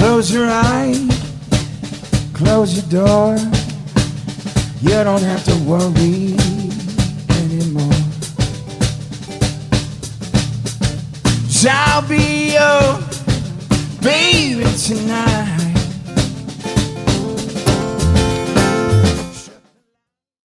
Close your eyes, close your door. You don't have to worry anymore. I'll be your baby tonight.